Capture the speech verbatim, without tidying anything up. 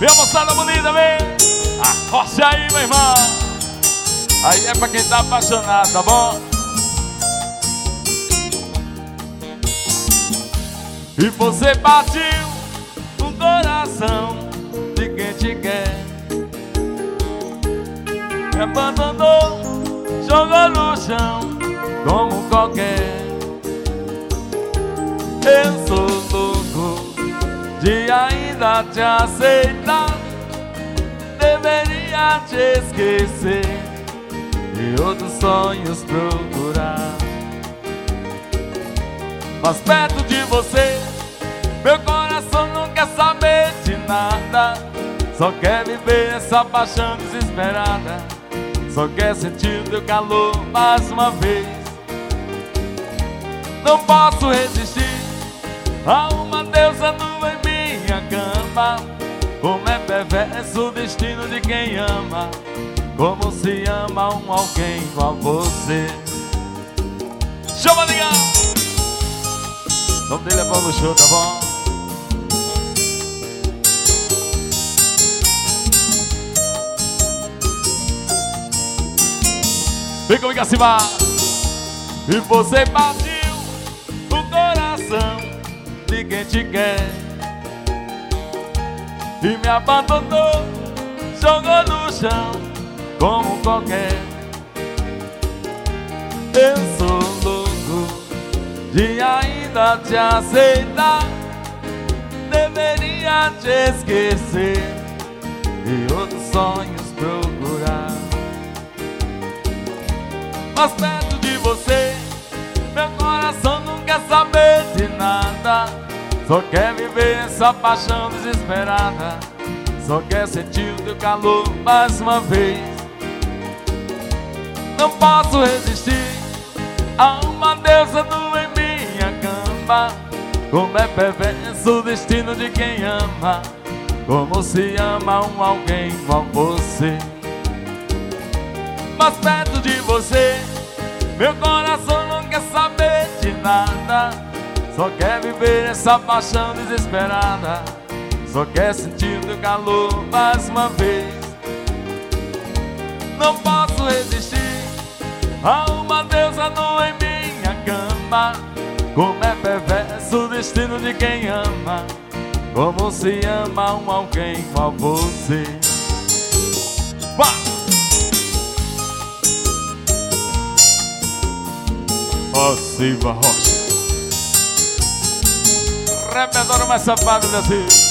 Minha moçada bonita, vem. Arrocha aí, meu irmão. Aí é pra quem tá apaixonado, tá bom? E você partiu o coração de quem te quer, me abandonou, jogou no chão como qualquer. Eu sou louco de ainda te aceitar, deveria te esquecer e outros sonhos procurar. Mas perto de você, meu coração não quer saber de nada, só quer viver essa paixão desesperada, só quer sentir o teu calor mais uma vez. Não posso resistir a uma deusa nua em minha cama. Como é perverso o destino de quem ama, como se ama um alguém igual você. Chama ligar! O nome dele é Paulo Show, tá bom? Vem comigo acima. E você partiu o coração de quem te quer e me abandonou, jogou no chão como qualquer. Eu sou louco de ainda te aceitar, deveria te esquecer e outros sonhos procurar. Mas perto de você, meu coração não quer saber de nada, só quer viver essa paixão desesperada, só quer sentir o teu calor mais uma vez. Não posso resistir a uma deusa nua em minha cama. Como é perverso o destino de quem ama, como se ama um alguém igual você. Mas perto de você, meu coração não quer saber de nada, só quer viver essa paixão desesperada, só quer sentir o teu calor mais uma vez. Não posso resistir a uma deusa nua em minha cama. Como é perverso o destino de quem ama, como se ama um alguém igual você. Vá! Ó Silva Rocha, repertório mais safado do Brasil.